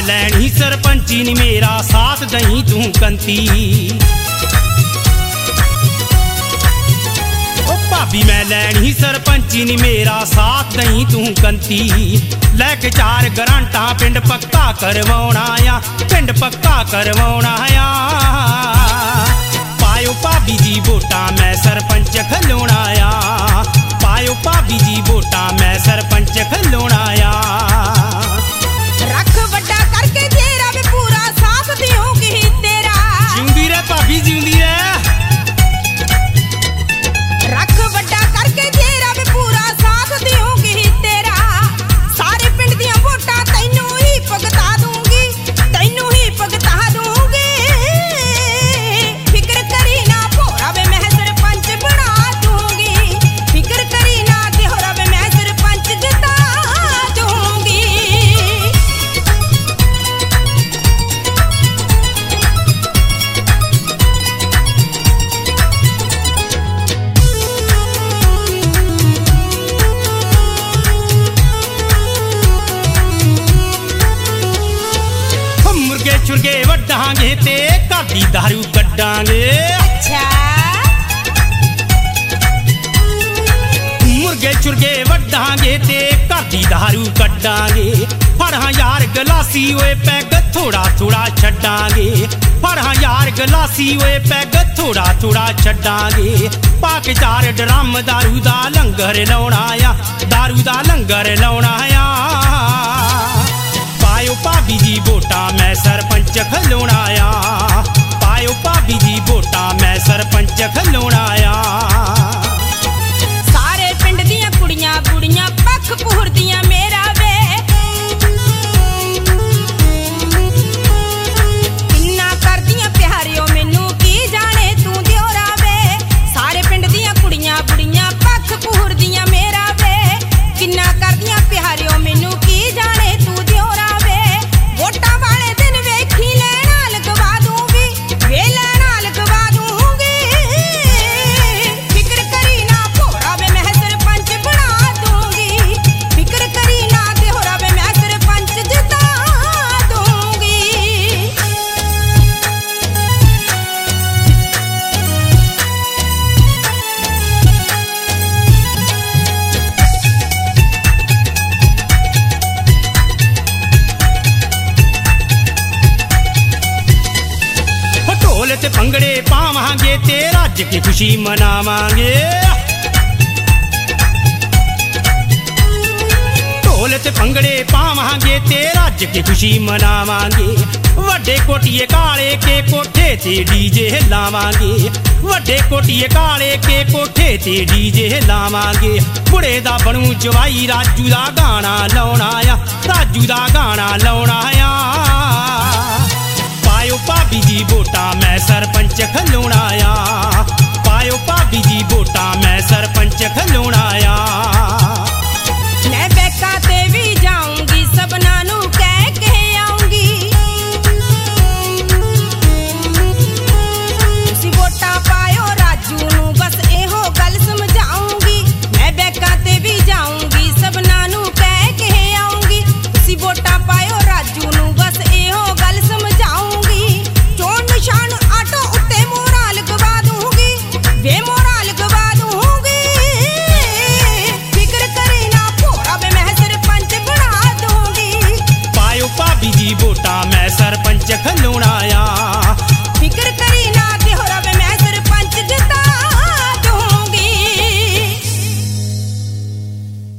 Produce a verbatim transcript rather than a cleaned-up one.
लैनी सरपंची नी मेरा साथ दही तू कंती। भाभी मैं लैनी सरपंची नी मेरा साथ दही तू कंती। लैके चार ग्रांटा पिंड पक्का करवाउणा आ, पिंड पक्का करवाउणा आ। पायो भाभी जी वोटां मैं सरपंच खलोणा आ, पायो भाभी जी वोटां मैं सरपंच खलोणा आ। रख वड्डा करके तेरा भी पूरा साथ दूंगी तेरा। जिंदी रह भाभी जिंदी रह। रख वड्डा करके तेरा भी पूरा साथ दूंगी तेरा। सारे पिंड दियां वोटां तैनू ही भगता दूंगी, तैनू ही भगता दूंगी। फिक्र करी ना भोरा वे मैं सरपंच बना दूंगी, फिक्र करी ना देहोरा वे मैं सरपंच जिता दूंगी। मुर्गे चुरगे वड्डांगे ते घर दी दारू कड्डांगे। अच्छा मुर्गे चुरगे वड्डांगे ते घर दी दारू कड्डांगे। फड़ां यार गलासी ओए पैग थोड़ा थोड़ा छड्डांगे। फड़ां यार गलासी ओए पैग थोड़ा थोड़ा छड्डांगे। पाक चार ड्रम दारू दा लंगर लाउणा आ, दारू दा लंगर लाउणा आ। पायो भाभी जी वोटां मैं सरपंच खलोणा आ, पायो भाभी जी वोटां मैं सरपंच खलोणा आ। सारे पिंड दियां कुड़ियां बुड़ियां पख पूरदियां मेरा वे। किन्ना करदियां प्यारियो मैनू की जाने तू दियोरा वे। सारे पिंड दियां कुड़ियां बुड़ियां पख पूरदियां मेरा वे। किन्ना करदियां प्यारियो मैनू की जाने तू दियोरा वे। वोटां वाले दिन वेखी लैना लगवा दूंगी, वे लैना लगवा दूंगी। फिक्र करी ना भोरा वे मैं सरपंच बना दूंगी, फिक्र करी ना देहोरा वे मैं सरपंच जिता दूंगी। ढोल ते भंगड़े पावांगे ते रज के खुशी मनावांगे। ढोल ते भंगड़े पावांगे ते रज के खुशी मनावांगे। वड्डे कोटिए काले के कोठे ते डीजे लावांगे। वड्डे कोटिए काले के कोठे ते डीजे लावांगे। बुढ़े दा बनू जवाई राजू दा गाना लाउणा आ, राजू दा गाना लाउणा आ। पायो भाभी जी वोटां मैं सरपंच खलोणा आ, पायो भाभी जी वोटां मैं सरपंच खलोणा आ। मैं बैका ते भी जाऊं